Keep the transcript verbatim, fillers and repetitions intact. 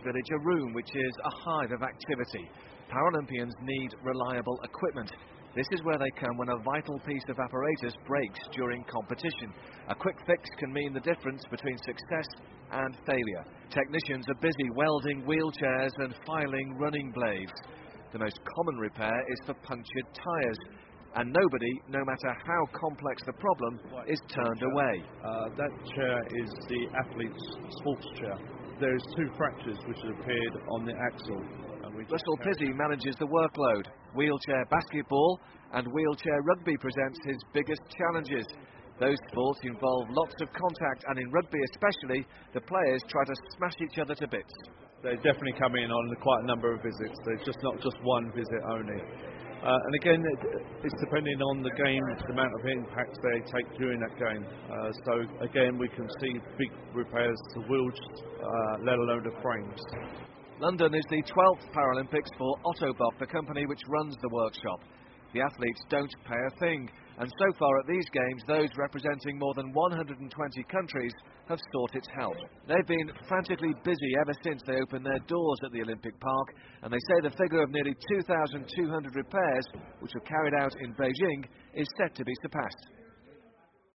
village a room which is a hive of activity. Paralympians need reliable equipment. This is where they come when a vital piece of apparatus breaks during competition. A quick fix can mean the difference between success and failure. Technicians are busy welding wheelchairs and filing running blades. The most common repair is for punctured tyres. And nobody, no matter how complex the problem, is turned away. Uh, that chair is the athlete's sports chair. There's two fractures which have appeared on the axle. Russell Pizzey manages the workload. Wheelchair basketball and wheelchair rugby presents his biggest challenges. Those sports involve lots of contact, and in rugby especially, the players try to smash each other to bits. They definitely come in on quite a number of visits. There's just not just one visit only. Uh, and again, it, it's depending on the game, the amount of impact they take during that game. Uh, so again, we can see big repairs to wheels, uh, let alone the frames. London is the twelfth Paralympics for Autobot, the company which runs the workshop. The athletes don't pay a thing, and so far at these games, those representing more than one hundred twenty countries have sought its help. They've been frantically busy ever since they opened their doors at the Olympic Park, and they say the figure of nearly two thousand two hundred repairs, which were carried out in Beijing, is set to be surpassed.